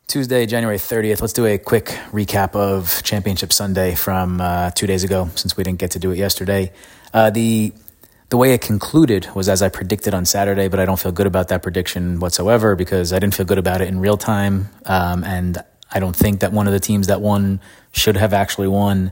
Tuesday, January 30th. Let's do a quick recap of Championship Sunday from 2 days ago, since we didn't get to do it yesterday. The way it concluded was as I predicted on Saturday, but I don't feel good about that prediction whatsoever because I didn't feel good about it in real time, and I don't think that one of the teams that won should have actually won.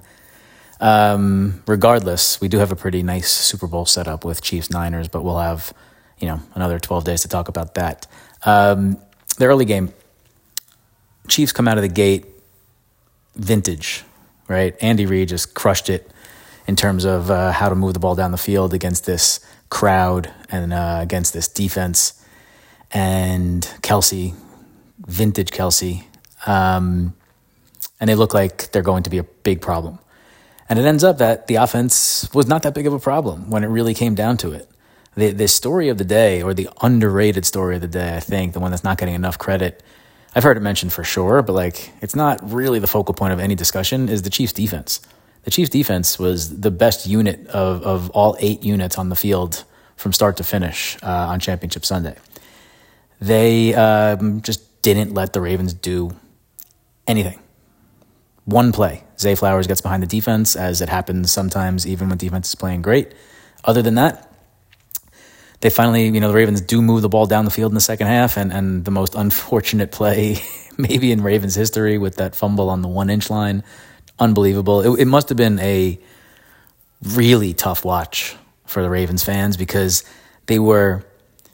Regardless, we do have a pretty nice Super Bowl setup with Chiefs-Niners, but we'll have, another 12 days to talk about that. The early game, Chiefs come out of the gate vintage, right? Andy Reid just crushed it in terms of how to move the ball down the field against this crowd and against this defense. And Kelce, vintage Kelce, and they look like they're going to be a big problem. And it ends up that the offense was not that big of a problem when it really came down to it. The story of the day, or the underrated story of the day, I think, the one that's not getting enough credit, I've heard it mentioned for sure, but it's not really the focal point of any discussion, is the Chiefs' defense. The Chiefs' defense was the best unit of all 8 units on the field from start to finish on Championship Sunday. They just didn't let the Ravens do anything. One play, Zay Flowers gets behind the defense, as it happens sometimes even when defense is playing great. Other than that, they finally, the Ravens do move the ball down the field in the second half, and the most unfortunate play maybe in Ravens history with that fumble on the 1-inch line. Unbelievable. It must have been a really tough watch for the Ravens fans because they were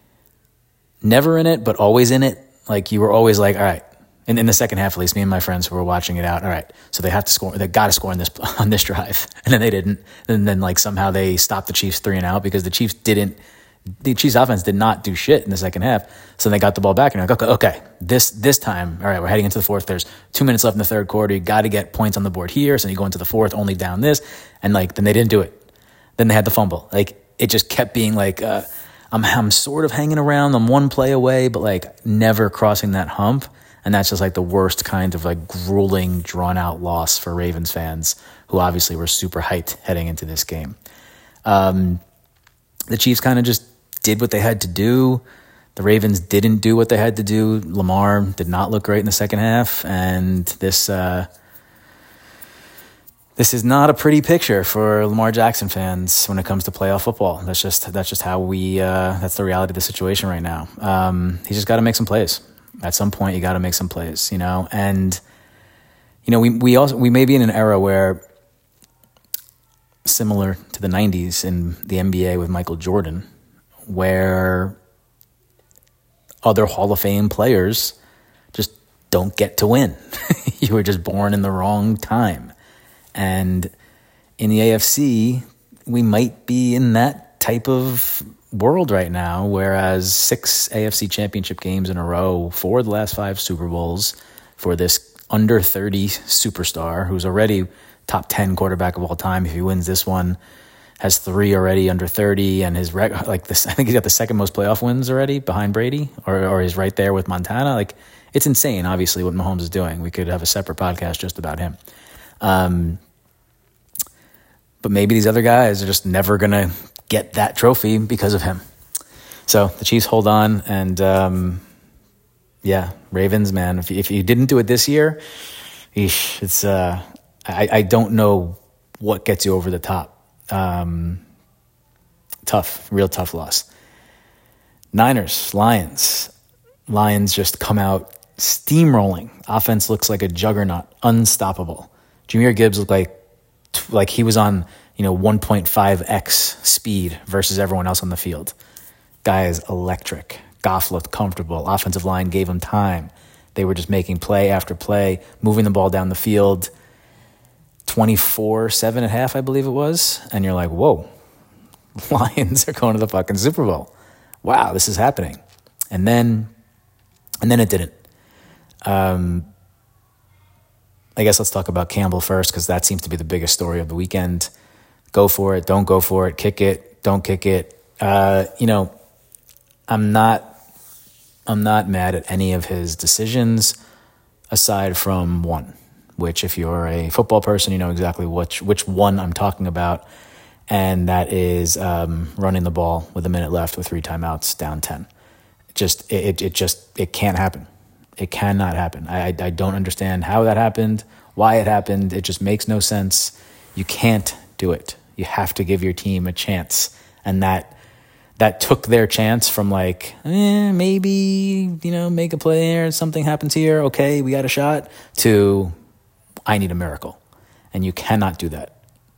never in it, but always in it. You were always like, all right, in the second half, at least, me and my friends who were watching it out, all right, so they have to score. They got to score on this drive. And then they didn't. And then somehow they stopped the Chiefs 3 and out because the Chiefs offense did not do shit in the second half. So they got the ball back and they're like, okay, this time, all right, we're heading into the fourth. There's 2 minutes left in the third quarter. You got to get points on the board here. So you go into the fourth, only down this. And then they didn't do it. Then they had the fumble. It just kept being I'm sort of hanging around. I'm one play away, but never crossing that hump. And that's just the worst kind of grueling, drawn out loss for Ravens fans who obviously were super hyped heading into this game. The Chiefs kind of just did what they had to do. The Ravens didn't do what they had to do. Lamar did not look great in the second half, and this is not a pretty picture for Lamar Jackson fans when it comes to playoff football. That's just how that's the reality of the situation right now. He's just got to make some plays. At some point, you got to make some plays, and we may be in an era where, similar to the 90s in the NBA with Michael Jordan, where other Hall of Fame players just don't get to win. You were just born in the wrong time. And in the AFC, we might be in that type of world right now, whereas 6 AFC championship games in a row, 4 of the last 5 Super Bowls for this under 30 superstar who's already top 10 quarterback of all time. If he wins this one, has 3 already under 30, and his I think he's got the second most playoff wins already behind Brady, or he's right there with Montana. It's insane, obviously, what Mahomes is doing. We could have a separate podcast just about him. But maybe these other guys are just never going to get that trophy because of him. So the Chiefs hold on, and Ravens, man, if you didn't do it this year, it's I don't know what gets you over the top. Real tough loss. Niners, Lions just come out steamrolling. Offense looks like a juggernaut, unstoppable. Jahmyr Gibbs looked like he was on 1.5x speed versus everyone else on the field. Guy is electric. Goff looked comfortable. Offensive line gave him time. They were just making play after play, moving the ball down the field. 24-7 at half, I believe it was. And you're like, whoa, Lions are going to the fucking Super Bowl. Wow, this is happening. And then it didn't. I guess let's talk about Campbell first, because that seems to be the biggest story of the weekend. Go for it, don't go for it, kick it, don't kick it. I'm not mad at any of his decisions aside from one, which if you're a football person, you know exactly which one I'm talking about, and that is running the ball with a minute left with 3 timeouts down 10. It can't happen. It cannot happen. I don't understand how that happened, why it happened. It just makes no sense. You can't do it. You have to give your team a chance. And that took their chance from like, maybe, make a play here, something happens here, okay, we got a shot, to I need a miracle. And you cannot do that.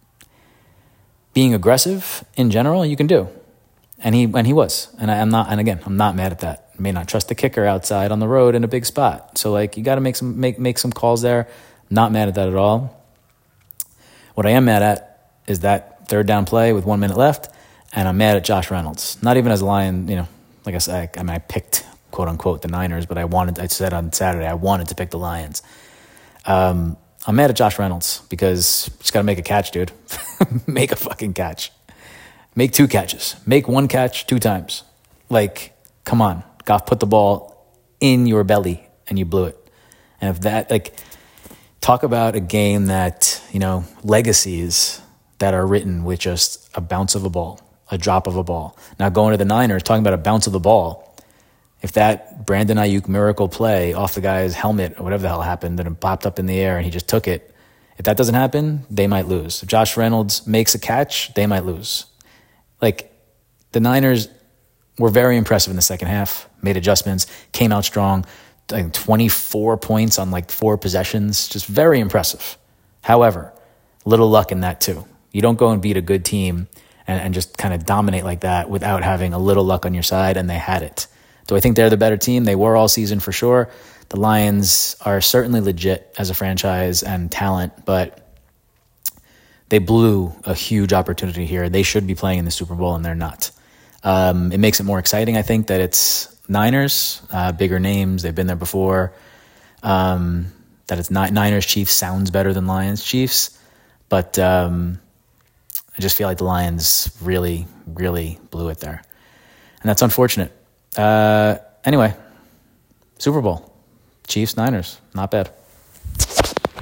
Being aggressive in general, you can do. And he was. And I'm not mad at that. I may not trust the kicker outside on the road in a big spot. So like, you got to make some calls there. Not mad at that at all. What I am mad at is that third down play with 1 minute left, and I'm mad at Josh Reynolds. Not even as a Lion, like I said, I picked quote unquote the Niners, but I said on Saturday I wanted to pick the Lions. I'm mad at Josh Reynolds because you just got to make a catch, dude. Make a fucking catch. Make 2 catches. Make 1 catch 2 times. Like, come on. Goff put the ball in your belly and you blew it. And if that, talk about a game that, legacies that are written with just a bounce of a ball, a drop of a ball. Now going to the Niners, talking about a bounce of the ball. If that Brandon Ayuk miracle play off the guy's helmet or whatever the hell happened, and it popped up in the air and he just took it, if that doesn't happen, they might lose. If Josh Reynolds makes a catch, they might lose. The Niners were very impressive in the second half, made adjustments, came out strong, 24 points on 4 possessions, just very impressive. However, little luck in that too. You don't go and beat a good team and just kind of dominate like that without having a little luck on your side, and they had it. Do I think they're the better team? They were all season for sure. The Lions are certainly legit as a franchise and talent, but they blew a huge opportunity here. They should be playing in the Super Bowl, and they're not. It makes it more exciting, I think, that it's Niners, bigger names. They've been there before. That it's not Niners Chiefs sounds better than Lions Chiefs, but I just feel like the Lions really, really blew it there, and that's unfortunate. Anyway, Super Bowl, Chiefs Niners, not bad.